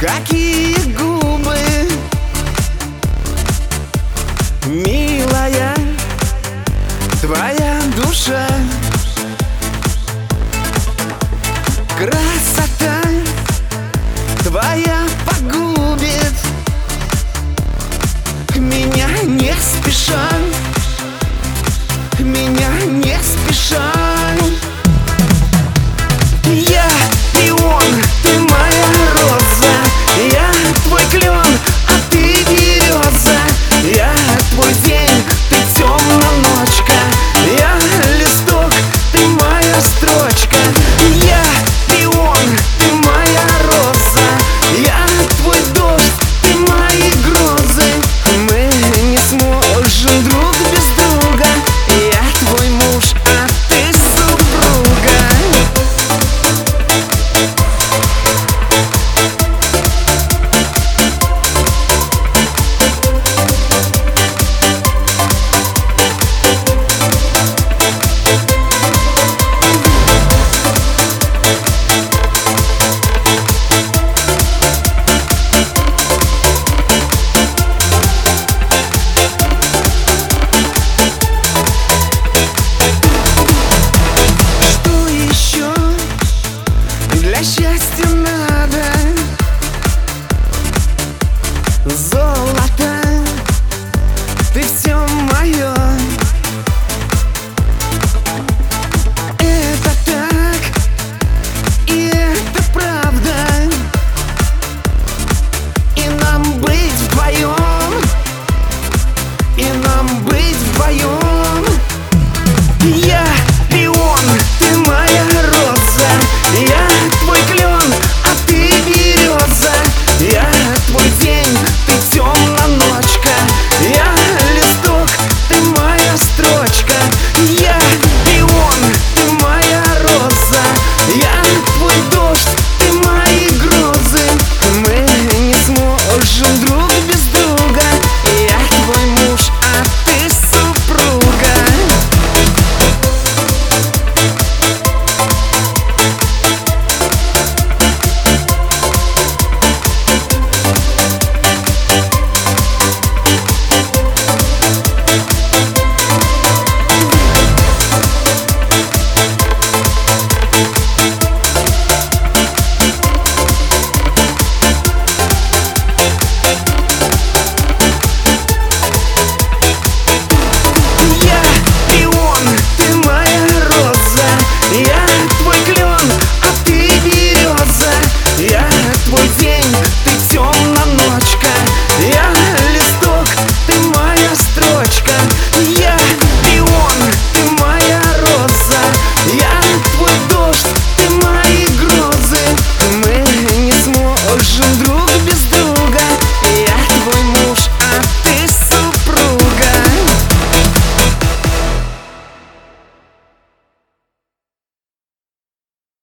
какие губы, милая, твоя душа, красота твоя погубит меня не спеша, меня не спеша. Я и он, ты моя роза, я твой клен, а ты береза. Я твой день, ты темная ночка, я листок, ты моя строчка. Я и он, ты моя роза, я твой дождь, ты мои грозы. Мы не сможем друг без друга, я твой муж, а ты супруга. Для счастья нам